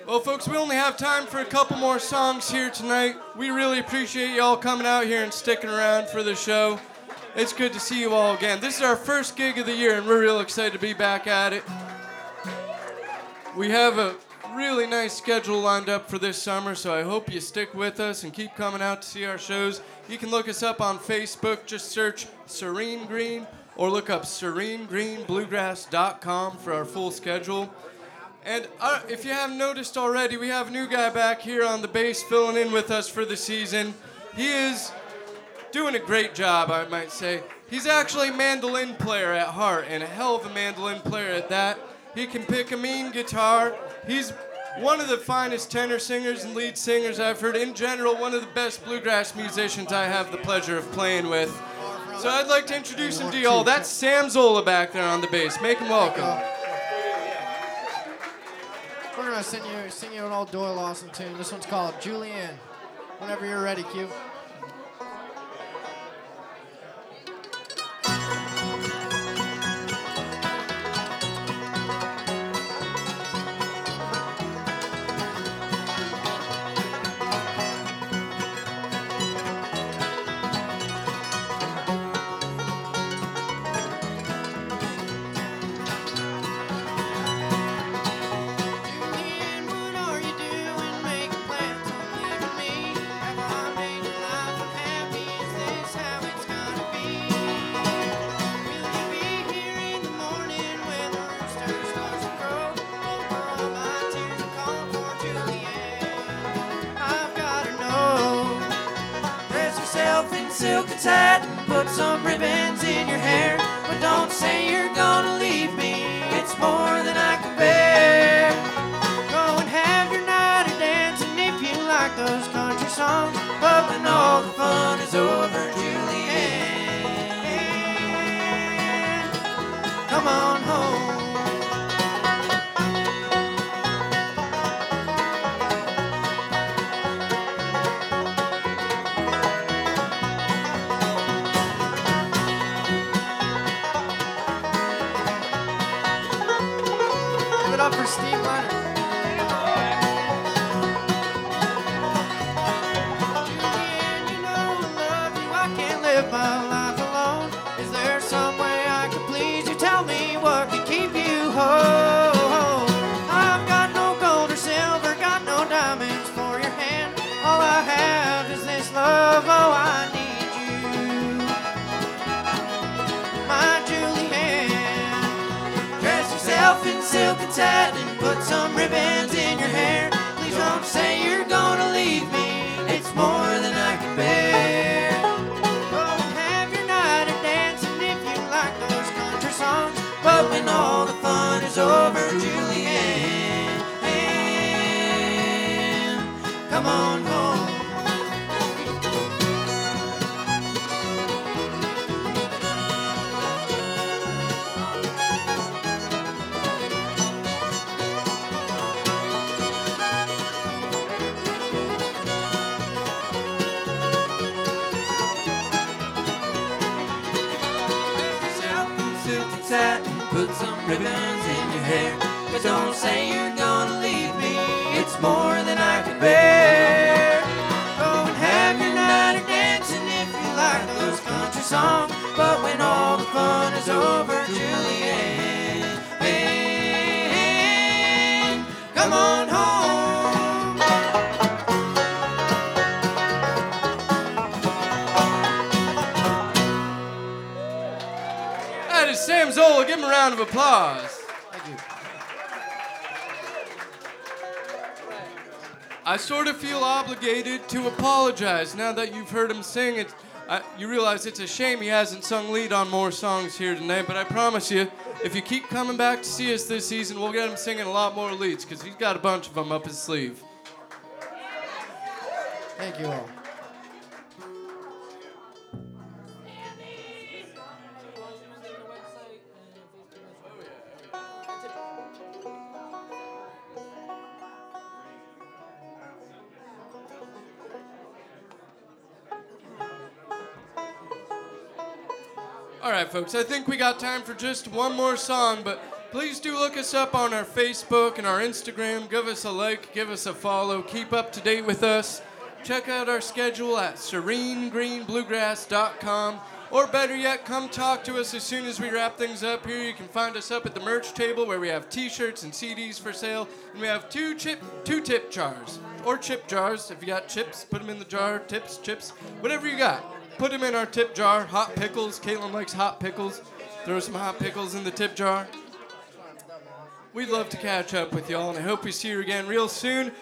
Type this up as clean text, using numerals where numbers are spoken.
Well, folks, we only have time for a couple more songs here tonight. We really appreciate y'all coming out here and sticking around for the show. It's good to see you all again. This is our first gig of the year, and we're real excited to be back at it. We have a really nice schedule lined up for this summer, so I hope you stick with us and keep coming out to see our shows. You can look us up on Facebook. Just search Serene Green, or look up serenegreenbluegrass.com for our full schedule. And if you haven't noticed already, we have a new guy back here on the bass filling in with us for the season. He is doing a great job, I might say. He's actually a mandolin player at heart, and a hell of a mandolin player at that. He can pick a mean guitar. He's one of the finest tenor singers and lead singers I've heard. In general, one of the best bluegrass musicians I have the pleasure of playing with. So I'd like to introduce him to y'all. That's Sam Zola back there on the bass. Make him welcome. We're going to sing you an old Doyle Lawson tune. This one's called Julianne. Whenever you're ready, Q. Silk and satin, put some ribbons in your hair, but don't say you're gonna leave me, it's more than I can bear. Go and have your night of dancing if you like those country songs, but when all the fun is over, Julianne, come on home. For Steve Leonard. Julianne, you know I love you. I can't live my life alone. Is there some way I could please you? Tell me what could keep you home. I've got no gold or silver, got no diamonds for your hand. All I have is this love. Oh, I need you, my Julianne. Dress yourself in silk and satin, put some ribbons in your hair. Please don't say you're gonna leave me, it's more than I can bear. Go and have your night of dancing if you like those country songs, but when all the fun is over, Julianne, come on home. Put some ribbons in your hair, but don't say you're gonna leave me, it's more than I can bear. Go and have your night of dancing if you like those country songs, but when all the fun is over, Julianne, come on home. That is Sam Zola. Give him a round of applause. Thank you. I sort of feel obligated to apologize now that you've heard him sing. You realize it's a shame he hasn't sung lead on more songs here tonight, but I promise you, if you keep coming back to see us this season, we'll get him singing a lot more leads, because he's got a bunch of them up his sleeve. Thank you all. All right, folks, I think we got time for just one more song, but Please do look us up on our Facebook and our Instagram. Give us a like, give us a follow. Keep up to date with us. Check out our schedule at serenegreenbluegrass.com. Or better yet, come talk to us as soon as we wrap things up here. You can find us up at the merch table where we have t-shirts and CDs for sale. And we have two tip jars. Or chip jars. If you got chips, put them in the jar. Tips, chips, whatever you got. Put them in our tip jar. Hot pickles. Caitlin likes hot pickles. Throw some hot pickles in the tip jar. We'd love to catch up with y'all, and I hope we see you again real soon.